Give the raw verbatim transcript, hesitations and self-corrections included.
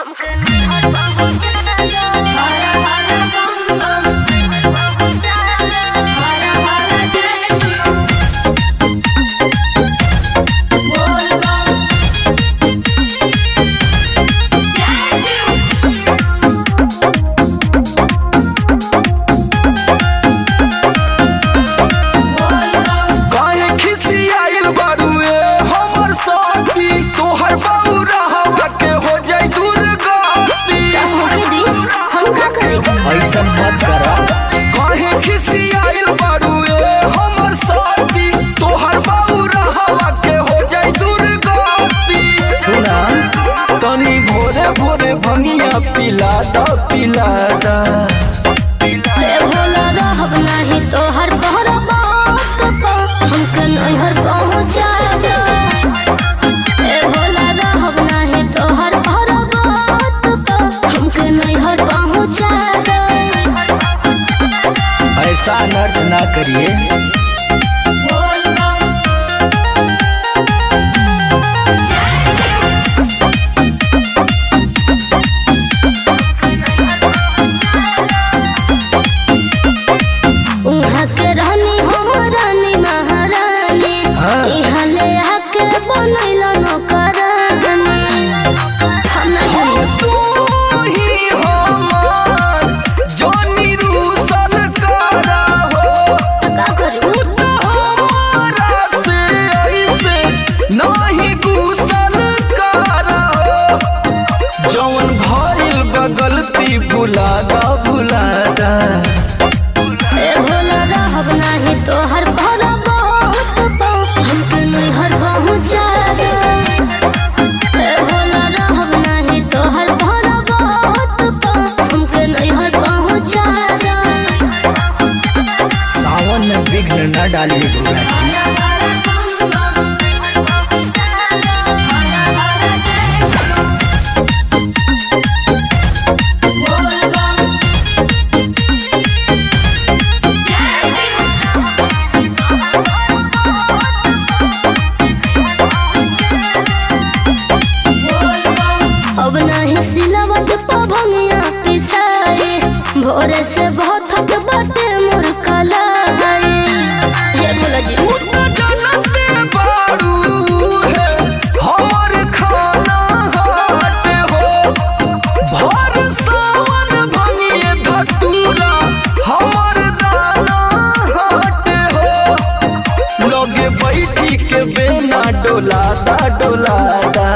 पिलाता पिलाता भोला रहब नाही तोहर बहर बात को हमके नैहर पहुँचा दे। भोला रहब नाही तोहर बहर बात को हमके नैहर पहुँचा दे। ऐसा नर्क ना करिए। जौन भइल गलती भुलादा भुलादा भोला रहब नाही तोहर भर बात को हमके नैहर पहुँचा दे। भोला रहब नाही तोहर भर बात को हमके नैहर पहुँचा दे। सावन में विघ्न न डालिए भोला जी। सिलवट पभंगिया पिसाए भोरे से बहुत थक बाटे मोर कलाए। हे भोला जी जानते बारू है हमर खाना हाट हो भर सावन भंगिए धतूरा हमर दाना हाट हो लगे बैठी के बेना डोलादा डोलादा